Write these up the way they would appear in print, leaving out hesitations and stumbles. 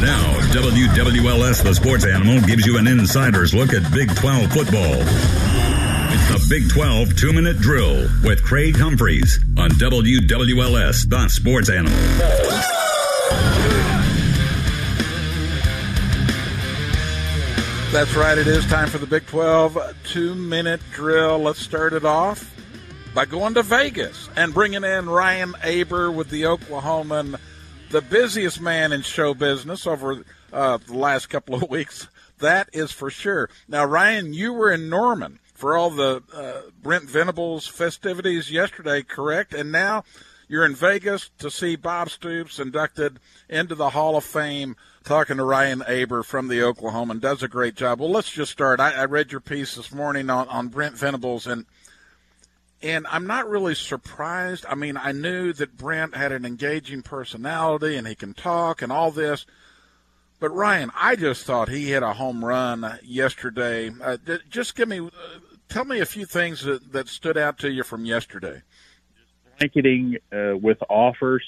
Now, WWLS The Sports Animal gives you an insider's look at Big 12 football. It's the Big 12 2-minute drill with Craig Humphreys on WWLS The Sports Animal. That's right. It is time for the Big 12 2-minute drill. Let's start it off by going to Vegas and bringing in Ryan Aber with the Oklahoman, the busiest man in show business over the last couple of weeks. That is for sure. Now, Ryan, you were in Norman for all the Brent Venables festivities yesterday, correct? And now you're in Vegas to see Bob Stoops inducted into the Hall of Fame. Talking to Ryan Aber from the Oklahoman, does a great job. Well, let's just start. I read your piece this morning on Brent Venables, and I'm not really surprised. I mean, I knew that Brent had an engaging personality and he can talk and all this. But, Ryan, I just thought he hit a home run yesterday. Just tell me a few things that stood out to you from yesterday. Blanketing with offers.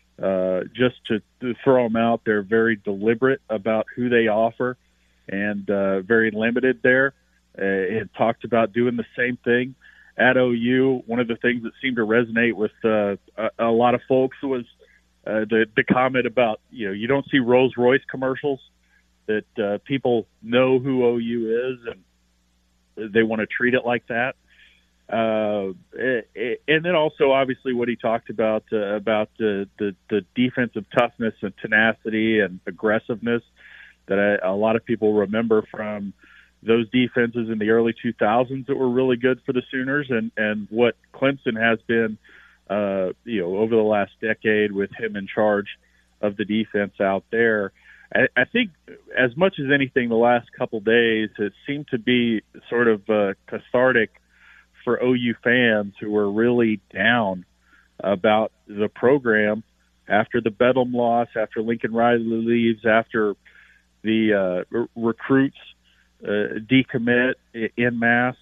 Just to throw them out, they're very deliberate about who they offer and very limited there. It talked about doing the same thing at OU. One of the things that seemed to resonate with a lot of folks was the comment about, you don't see Rolls-Royce commercials, that people know who OU is and they want to treat it like that. And then also, obviously, what he talked about the defensive toughness and tenacity and aggressiveness that a lot of people remember from those defenses in the early 2000s that were really good for the Sooners, and what Clemson has been, over the last decade with him in charge of the defense out there. I think as much as anything, the last couple days it seemed to be sort of cathartic for OU fans who were really down about the program after the Bedlam loss, after Lincoln Riley leaves, after the recruits decommit en masse.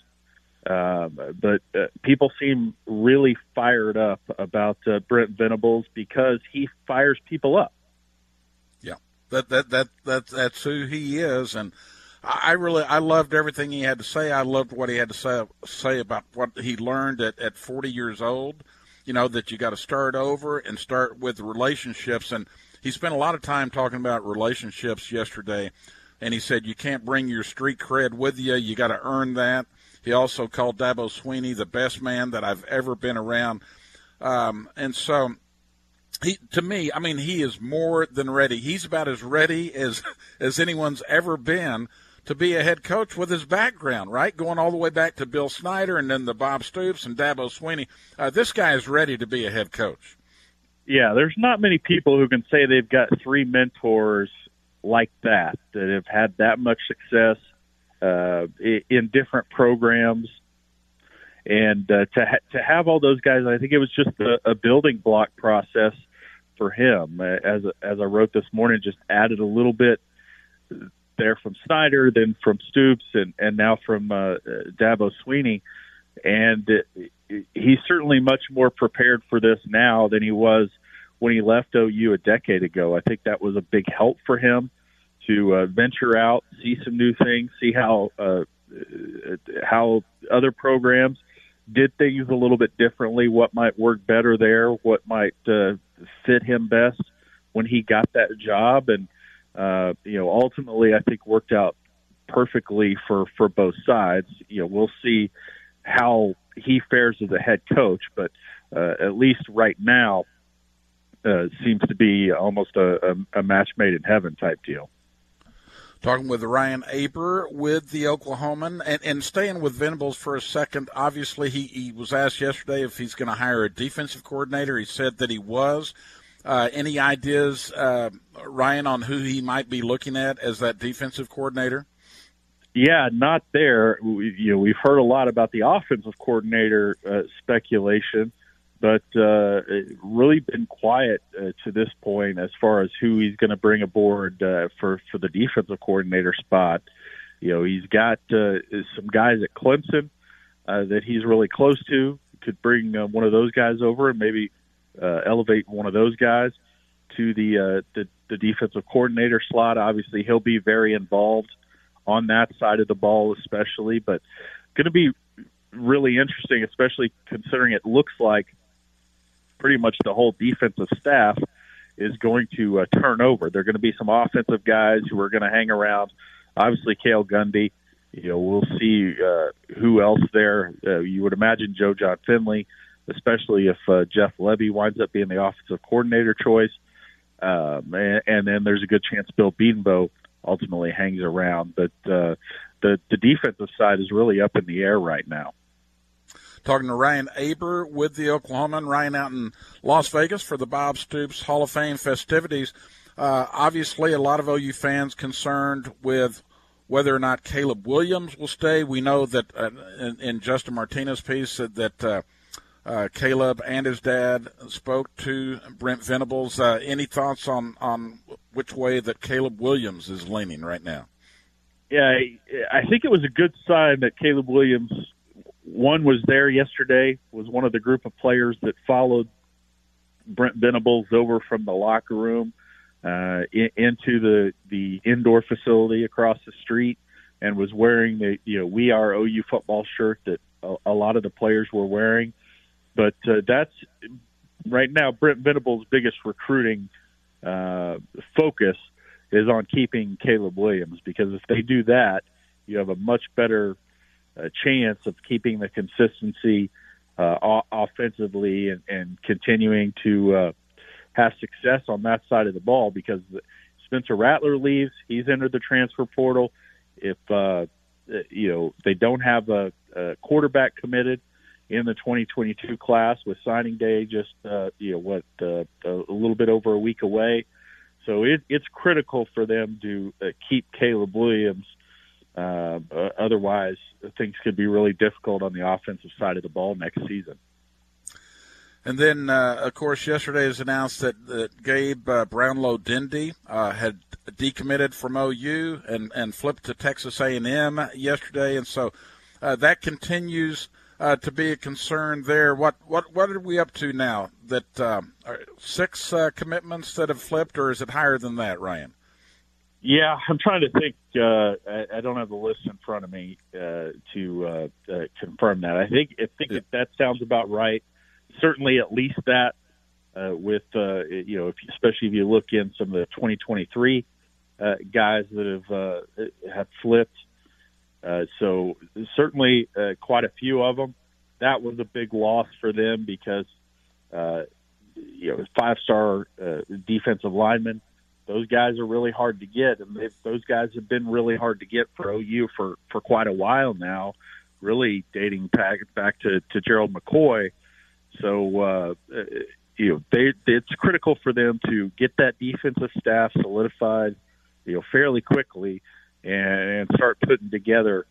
But people seem really fired up about Brent Venables because he fires people up. Yeah, that's who he is, and I loved everything he had to say. I loved what he had to say about what he learned at 40 years old, that you got to start over and start with relationships. And he spent a lot of time talking about relationships yesterday. And he said, you can't bring your street cred with you. You got to earn that. He also called Dabo Swinney the best man that I've ever been around. And so he is more than ready. He's about as ready as anyone's ever been to be a head coach with his background, right? Going all the way back to Bill Snyder and then the Bob Stoops and Dabo Swinney. This guy is ready to be a head coach. Yeah, there's not many people who can say they've got three mentors like that have had that much success in different programs. And to have all those guys, I think it was just a building block process for him. As I wrote this morning, just added a little bit there from Snyder, then from Stoops, and now from Dabo Swinney. And he's certainly much more prepared for this now than he was when he left OU a decade ago. I think that was a big help for him to venture out, see some new things, see how other programs did things a little bit differently, what might work better there, what might fit him best when he got that job. And ultimately, I think worked out perfectly for both sides. We'll see how he fares as a head coach, but at least right now, seems to be almost a match made in heaven type deal. Talking with Ryan Aber with the Oklahoman, and staying with Venables for a second. Obviously, he was asked yesterday if he's going to hire a defensive coordinator. He said that he was. Any ideas, Ryan, on who he might be looking at as that defensive coordinator? Yeah, not there. We've heard a lot about the offensive coordinator speculation, but really been quiet to this point as far as who he's going to bring aboard for the defensive coordinator spot. He's got some guys at Clemson that he's really close to. Could bring one of those guys over and maybe elevate one of those guys to the the defensive coordinator slot. Obviously, he'll be very involved on that side of the ball, especially. But going to be really interesting, especially considering it looks like pretty much the whole defensive staff is going to turn over. There are going to be some offensive guys who are going to hang around. Obviously, Cale Gundy. We'll see who else there. You would imagine Joe John Finley, especially if Jeff Levy winds up being the offensive coordinator choice. And then there's a good chance Bill Bedenbaugh ultimately hangs around. But the defensive side is really up in the air right now. Talking to Ryan Aber with the Oklahoman. Ryan out in Las Vegas for the Bob Stoops Hall of Fame festivities. Obviously, a lot of OU fans concerned with whether or not Caleb Williams will stay. We know that in Justin Martinez's piece that Caleb and his dad spoke to Brent Venables. Any thoughts on which way that Caleb Williams is leaning right now? Yeah, I think it was a good sign that Caleb Williams, one, was there yesterday, was one of the group of players that followed Brent Venables over from the locker room into the indoor facility across the street, and was wearing the We Are OU football shirt that a lot of the players were wearing. But that's right now Brent Venables' biggest recruiting focus is on keeping Caleb Williams, because if they do that, you have a much better chance of keeping the consistency offensively and continuing to have success on that side of the ball. Because Spencer Rattler leaves, he's entered the transfer portal. If they don't have a quarterback committed in the 2022 class, with signing day just a little bit over a week away, so it's critical for them to keep Caleb Williams. Otherwise, things could be really difficult on the offensive side of the ball next season. And then, of course, yesterday it was announced that Gabe Brownlow-Dendy had decommitted from OU and flipped to Texas A&M yesterday, and so that continues to be a concern there. What are we up to now? That 6 commitments that have flipped, or is it higher than that, Ryan? Yeah, I'm trying to think. I don't have the list in front of me to confirm that. I think that sounds about right. Certainly, at least that with especially if you look in some of the 2023 guys that have flipped. So certainly quite a few of them. That was a big loss for them because 5-star defensive linemen. Those guys are really hard to get, and those guys have been really hard to get for OU for quite a while now, really dating back to Gerald McCoy. So, it's critical for them to get that defensive staff solidified, fairly quickly, and start putting together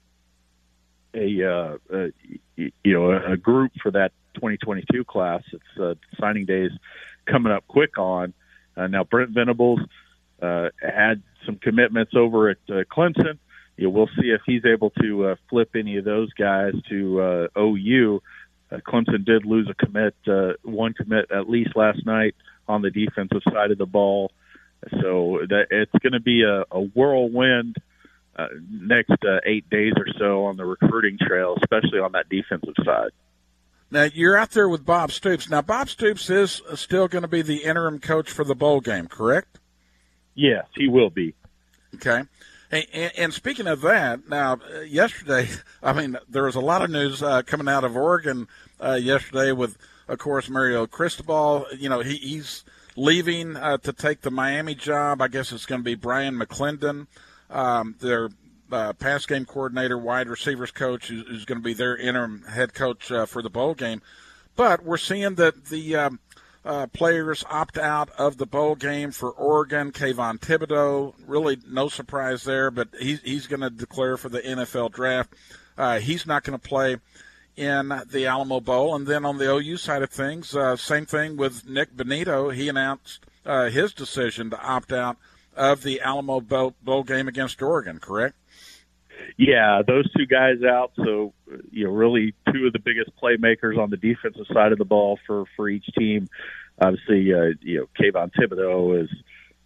a group for that 2022 class. It's signing days coming up quick on. Now, Brent Venables had some commitments over at Clemson. We'll see if he's able to flip any of those guys to OU. Clemson did lose one commit at least last night on the defensive side of the ball. So that it's going to be a whirlwind next 8 days or so on the recruiting trail, especially on that defensive side. Now, you're out there with Bob Stoops. Now, Bob Stoops is still going to be the interim coach for the bowl game, correct? Yes, he will be. Okay. And speaking of that, now, yesterday, there was a lot of news coming out of Oregon yesterday with, of course, Mario Cristobal. He's leaving to take the Miami job. I guess it's going to be Brian McClendon, their pass game coordinator, wide receivers coach, who's going to be their interim head coach for the bowl game. But we're seeing that the players opt out of the bowl game for Oregon. Kayvon Thibodeau, really no surprise there, but he's going to declare for the NFL draft. He's not going to play in the Alamo Bowl. And then on the OU side of things, same thing with Nick Benito. He announced his decision to opt out of the Alamo Bowl game against Oregon, correct? Yeah, those two guys out. So, really two of the biggest playmakers on the defensive side of the ball for each team. Obviously, Kayvon Thibodeau is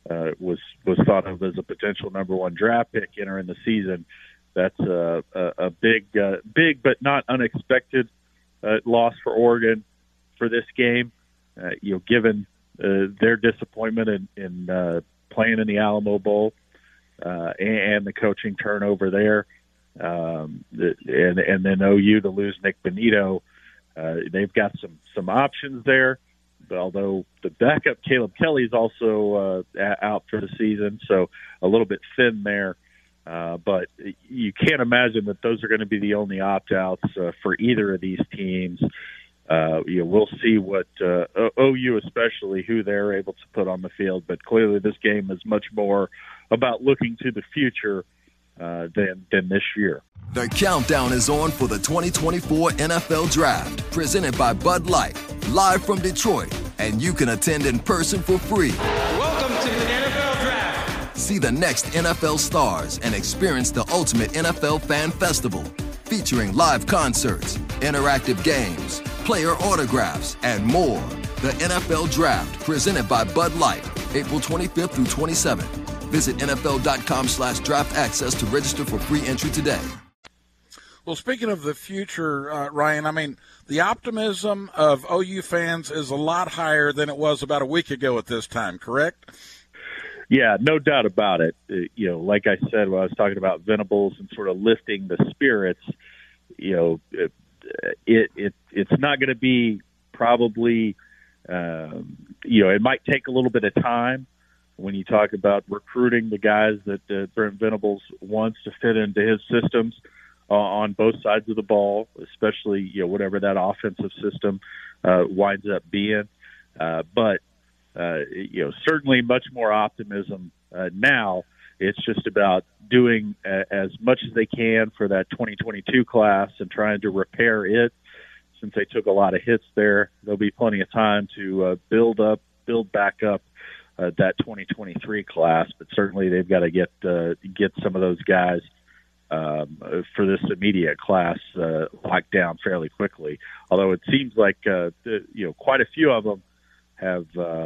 was thought of as a potential number 1 draft pick entering the season. That's a big but not unexpected loss for Oregon for this game. Given their disappointment in playing in the Alamo Bowl and the coaching turnover there, and then OU to lose Nick Benito, they've got some options there. But although the backup Caleb Kelly is also out for the season, so a little bit thin there. But you can't imagine that those are going to be the only opt-outs for either of these teams. We'll see what OU, especially, who they're able to put on the field. But clearly this game is much more about looking to the future than this year. The countdown is on for the 2024 NFL Draft, presented by Bud Light, live from Detroit, and you can attend in person for free. Welcome to the NFL Draft. See the next NFL stars and experience the ultimate NFL Fan Festival, featuring live concerts, interactive games, player autographs, and more. The NFL Draft, presented by Bud Light, April 25th through 27th. Visit NFL.com/draft access to register for free entry today. Well, speaking of the future, Ryan, I mean, the optimism of OU fans is a lot higher than it was about a week ago at this time, correct? Yeah, no doubt about it. Like I said, when I was talking about Venables and sort of lifting the spirits, it's not going to be probably, it might take a little bit of time when you talk about recruiting the guys that Brent Venables wants to fit into his systems on both sides of the ball, especially, whatever that offensive system winds up being. But certainly much more optimism now. It's just about doing as much as they can for that 2022 class and trying to repair it. Since they took a lot of hits there, there'll be plenty of time to build back up that 2023 class. But certainly they've got to get some of those guys for this immediate class locked down fairly quickly. Although it seems like quite a few of them have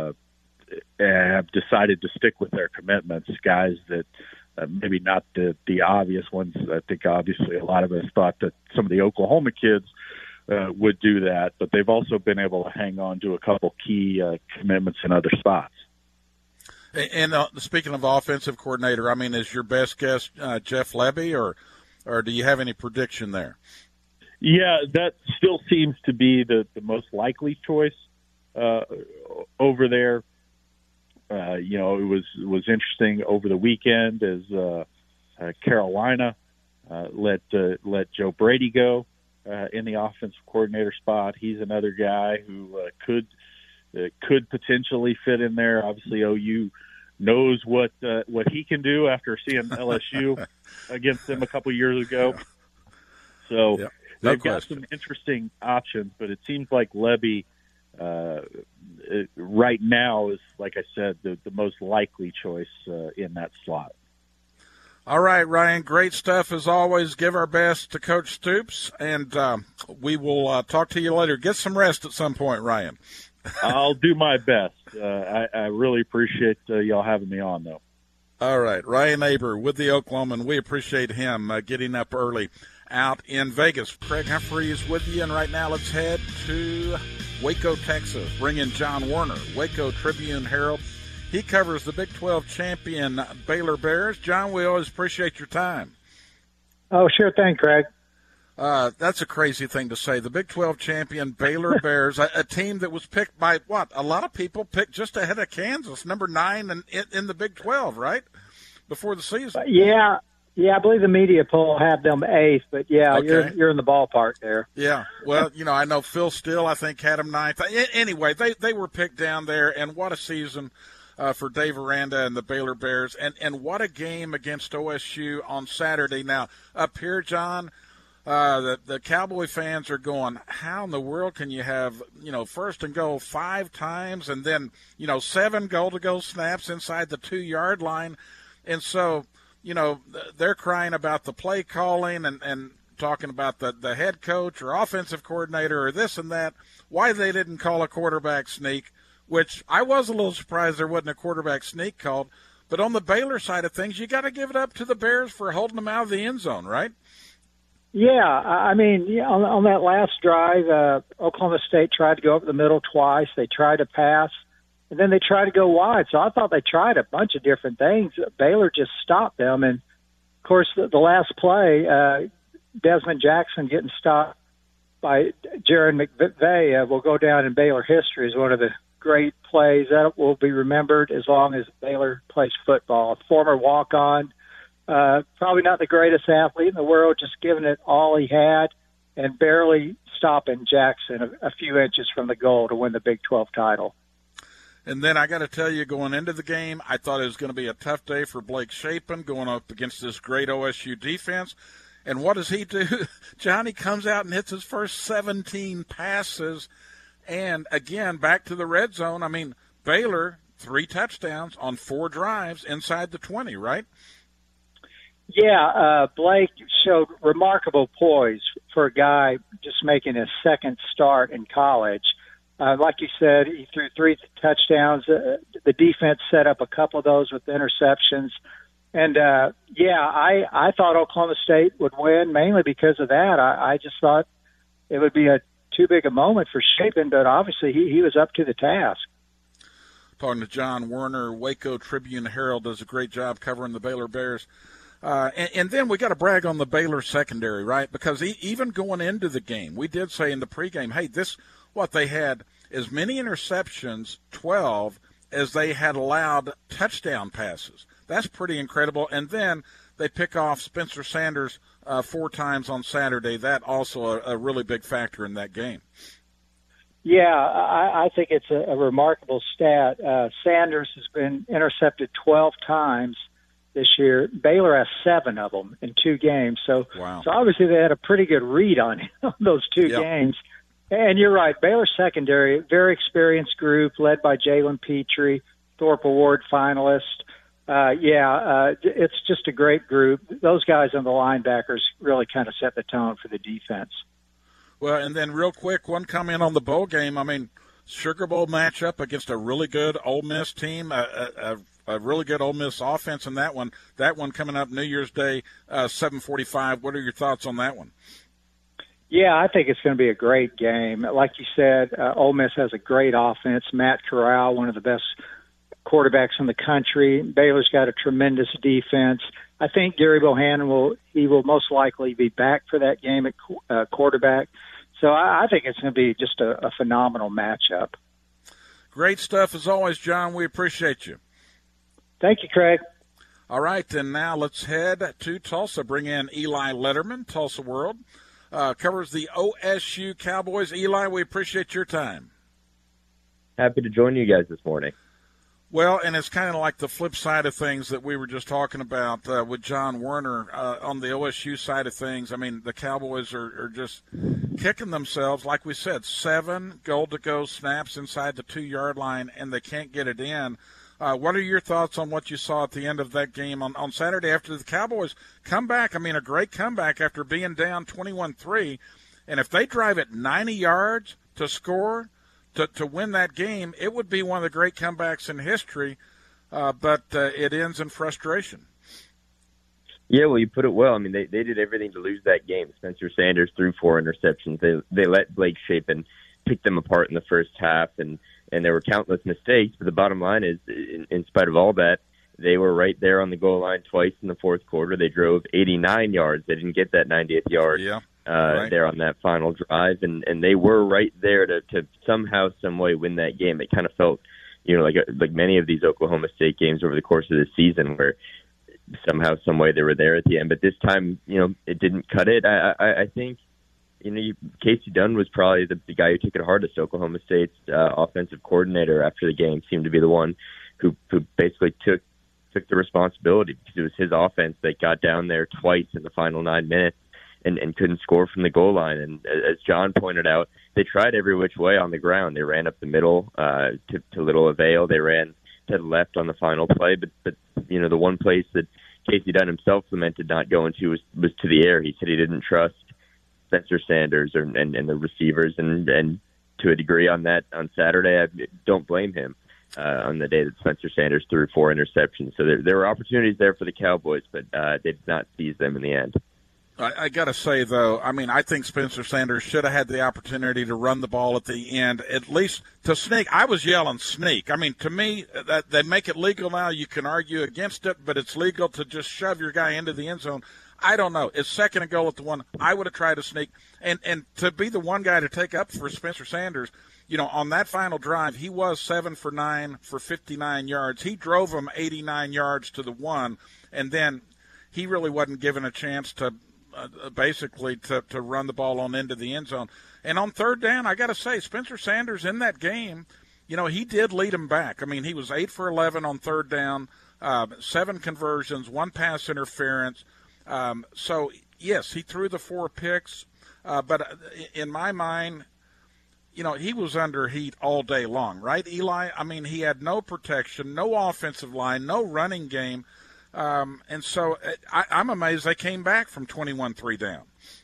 decided to stick with their commitments. Guys that maybe not the obvious ones. I think obviously a lot of us thought that some of the Oklahoma kids would do that, but they've also been able to hang on to a couple key commitments in other spots. And speaking of offensive coordinator, I mean, is your best guess Jeff Lebby, or do you have any prediction there? Yeah, that still seems to be the most likely choice over there. It was interesting over the weekend as Carolina let Joe Brady go in the offensive coordinator spot. He's another guy who could potentially fit in there. Obviously, OU knows what he can do after seeing LSU against them a couple years ago. So yep, they've got some interesting options, but it seems like Lebby right now is, like I said, the most likely choice in that slot. All right, Ryan, great stuff as always. Give our best to Coach Stoops, and we will talk to you later. Get some rest at some point, Ryan. I'll do my best. I really appreciate y'all having me on, though. All right, Ryan Aber with the Oklahoman. We appreciate him getting up early out in Vegas. Craig Humphreys with you, and right now let's head to Waco, Texas. Bring in John Warner, Waco Tribune-Herald. He covers the Big 12 champion Baylor Bears. John, we always appreciate your time. Oh, sure thing, Craig. That's a crazy thing to say. The Big 12 champion Baylor Bears, a team that was picked by, a lot of people picked just ahead of Kansas, number 9 in the Big 12, right, before the season. Yeah, I believe the media poll had them 8th, but yeah, okay. You're in the ballpark there. Yeah, well, I know Phil Steele, I think, had them 9th. Anyway, they were picked down there, and what a season for Dave Aranda and the Baylor Bears, and what a game against OSU on Saturday. Now, up here, John, the Cowboy fans are going, how in the world can you have, first and goal 5 times and then, 7 goal-to-goal snaps inside the 2-yard line? And so, they're crying about the play calling and talking about the head coach or offensive coordinator or this and that, why they didn't call a quarterback sneak. which I was a little surprised there wasn't a quarterback sneak called. But on the Baylor side of things, you got to give it up to the Bears for holding them out of the end zone, right? Yeah, I mean, on that last drive, Oklahoma State tried to go up the middle twice. They tried to pass, and then they tried to go wide. So I thought they tried a bunch of different things. Baylor just stopped them. And, of course, the last play, Desmond Jackson getting stopped by Jaron McVay will go down in Baylor history as one of the great plays that will be remembered as long as Baylor plays football. A former walk-on, probably not the greatest athlete in the world, just giving it all he had and barely stopping Jackson a few inches from the goal to win the Big 12 title. And then I got to tell you, going into the game, I thought it was going to be a tough day for Blake Shapen going up against this great OSU defense. And what does he do? Johnny comes out and hits his first 17 passes. And, again, back to the red zone. I mean, Baylor, 3 touchdowns on 4 drives inside the 20, right? Yeah, Blake showed remarkable poise for a guy just making his second start in college. Like you said, he threw 3 touchdowns. The defense set up a couple of those with interceptions. And, I thought Oklahoma State would win mainly because of that. I just thought it would be too big a moment for Shapen, but obviously he was up to the task. Talking to John Werner, Waco Tribune-Herald does a great job covering the Baylor Bears. And then we got to brag on the Baylor secondary, right? Because even going into the game, we did say in the pregame, hey, they had as many interceptions, 12, as they had allowed touchdown passes. That's pretty incredible. And then they pick off Spencer Sanders 4 times on Saturday. That also a really big factor in that game. Yeah, I think it's a remarkable stat. Sanders has been intercepted 12 times this year. Baylor has 7 of them in 2 games. So, wow. So obviously they had a pretty good read on him those 2 games. And you're right, Baylor secondary, very experienced group led by Jalen Petrie, Thorpe Award finalist. It's just a great group. Those guys on the linebackers really kind of set the tone for the defense. Well, and then real quick, one comment on the bowl game. I mean, Sugar Bowl matchup against a really good Ole Miss team, a really good Ole Miss offense in that one. That one coming up New Year's Day, 7:45. What are your thoughts on that one? Yeah, I think it's going to be a great game. Like you said, Ole Miss has a great offense. Matt Corral, one of the best quarterbacks in the country. Baylor's got a tremendous defense. I think Gary Bohannon will most likely be back for that game at quarterback. So I think it's going to be just a phenomenal matchup. Great stuff as always, John. We appreciate you. Thank you, Craig. All right, and now let's head to Tulsa. Bring in Eli Letterman, Tulsa World. Covers the OSU Cowboys. Eli, we appreciate your time. Happy to join you guys this morning. Well, and it's kind of like the flip side of things that we were just talking about with John Werner on the OSU side of things. I mean, the Cowboys are just kicking themselves. Like we said, 7 goal-to-go snaps inside the 2-yard line, and they can't get it in. What are your thoughts on what you saw at the end of that game on Saturday after the Cowboys come back? I mean, a great comeback after being down 21-3. And if they drive it 90 yards to score, to win that game, it would be one of the great comebacks in history, but it ends in frustration. Yeah, well, you put it well. I mean, they did everything to lose that game. Spencer Sanders threw 4 interceptions. They let Blake Shapen pick them apart in the first half, and there were countless mistakes. But the bottom line is, in spite of all that, they were right there on the goal line twice in the fourth quarter. They drove 89 yards. They didn't get that 90th yard. Yeah. Right. There on that final drive, and they were right there to somehow, some way win that game. It kind of felt, like many of these Oklahoma State games over the course of the season, where somehow, some way they were there at the end. But this time, it didn't cut it. I think, Casey Dunn was probably the guy who took it hardest. Oklahoma State's offensive coordinator after the game seemed to be the one who basically took the responsibility, because it was his offense that got down there twice in the final 9 minutes. And couldn't score from the goal line. And as John pointed out, they tried every which way on the ground. They ran up the middle to little avail. They ran to the left on the final play. But the one place that Casey Dunn himself lamented not going to was to the air. He said he didn't trust Spencer Sanders and the receivers. And to a degree on that on Saturday. I don't blame him on the day that Spencer Sanders threw 4 interceptions. So there were opportunities there for the Cowboys, but they did not seize them in the end. I got to say, though, I mean, I think Spencer Sanders should have had the opportunity to run the ball at the end, at least to sneak. I was yelling sneak. I mean, to me, that they make it legal now. You can argue against it, but it's legal to just shove your guy into the end zone. I don't know. It's second and goal at the one. I would have tried to sneak. And to be the one guy to take up for Spencer Sanders, you know, on that final drive, he was 7 for 9 for 59 yards. He drove him 89 yards to the one, and then he really wasn't given a chance to basically to run the ball on into the end zone. And on third down, I got to say, Spencer Sanders in that game, you know, he did lead him back. I mean, he was 8 for 11 on third down, 7 conversions, 1 pass interference. So, yes, he threw the 4 picks, but in my mind, you know, he was under heat all day long, right, Eli? I mean, he had no protection, no offensive line, no running game. And so I'm amazed they came back from 21-3 down.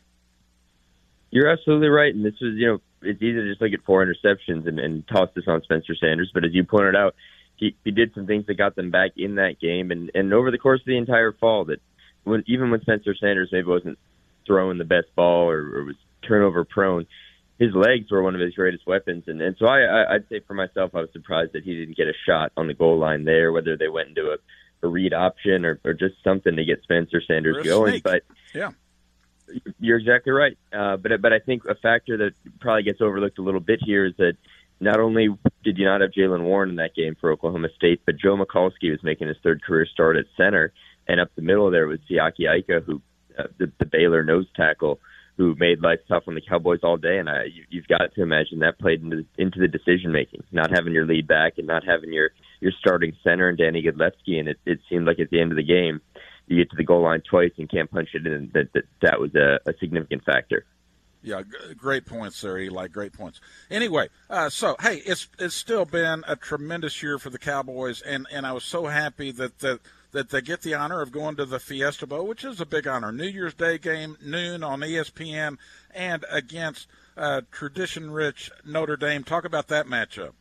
You're absolutely right. And this was, you know, it's easy to just look at 4 interceptions and toss this on Spencer Sanders. But as you pointed out, he did some things that got them back in that game. And over the course of the entire fall, that even when Spencer Sanders maybe wasn't throwing the best ball or was turnover prone, his legs were one of his greatest weapons. And so I'd say for myself, I was surprised that he didn't get a shot on the goal line there, whether they went into a read option or just something to get Spencer Sanders going. Snake. But yeah, you're exactly right. But I think a factor that probably gets overlooked a little bit here is that not only did you not have Jaylen Warren in that game for Oklahoma State, but Joe Mikulski was making his 3rd career start at center, and up the middle there was Siaki Ika, who the Baylor nose tackle, who made life tough on the Cowboys all day. And you've got to imagine that played into the decision making, not having your lead back and not having your starting center and Danny Godlewski. And it seemed like at the end of the game, you get to the goal line twice and can't punch it in. That was a significant factor. Yeah, great points there, Eli. Great points. Anyway, so, hey, it's still been a tremendous year for the Cowboys, and I was so happy that they get the honor of going to the Fiesta Bowl, which is a big honor. New Year's Day game, noon on ESPN, and against tradition-rich Notre Dame. Talk about that matchup.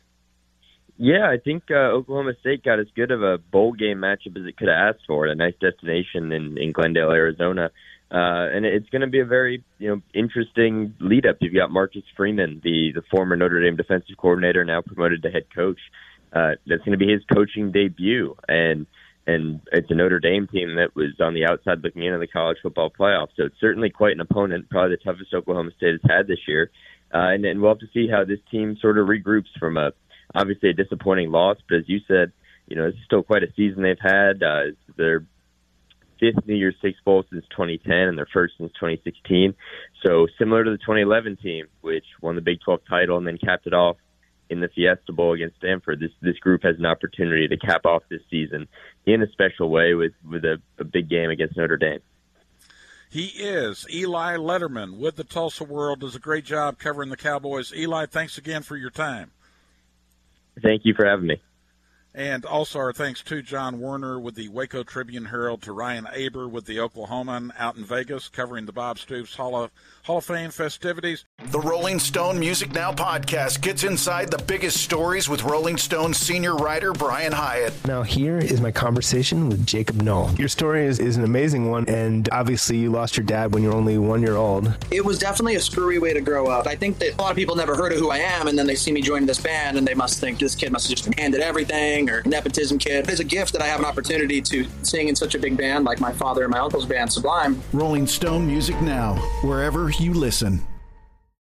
Yeah, I think Oklahoma State got as good of a bowl game matchup as it could have asked for. A nice destination in Glendale, Arizona. And it's going to be a very, interesting lead up. You've got Marcus Freeman, the former Notre Dame defensive coordinator, now promoted to head coach. That's going to be his coaching debut. And it's a Notre Dame team that was on the outside looking into the college football playoff. So it's certainly quite an opponent, probably the toughest Oklahoma State has had this year. And we'll have to see how this team sort of regroups from obviously a disappointing loss. But as you said, this is still quite a season they've had. Their 5th New Year's Six Bowl since 2010 and their first since 2016. So similar to the 2011 team, which won the Big 12 title and then capped it off in the Fiesta Bowl against Stanford, this group has an opportunity to cap off this season in a special way with a big game against Notre Dame. He is. Eli Letterman with the Tulsa World does a great job covering the Cowboys. Eli, thanks again for your time. Thank you for having me. And also our thanks to John Werner with the Waco Tribune-Herald, to Ryan Aber with the Oklahoman out in Vegas covering the Bob Stoops Hall of Fame festivities. The Rolling Stone Music Now podcast gets inside the biggest stories with Rolling Stone senior writer Brian Hyatt. Now here is my conversation with Jacob Knoll. Your story is an amazing one, and obviously you lost your dad when you were only 1 year old. It was definitely a screwy way to grow up. I think that a lot of people never heard of who I am, and then they see me joining this band, and they must think this kid must have just been handed everything, or nepotism kid. It's a gift that I have an opportunity to sing in such a big band like my father and my uncle's band, Sublime. Rolling Stone Music Now, wherever you listen.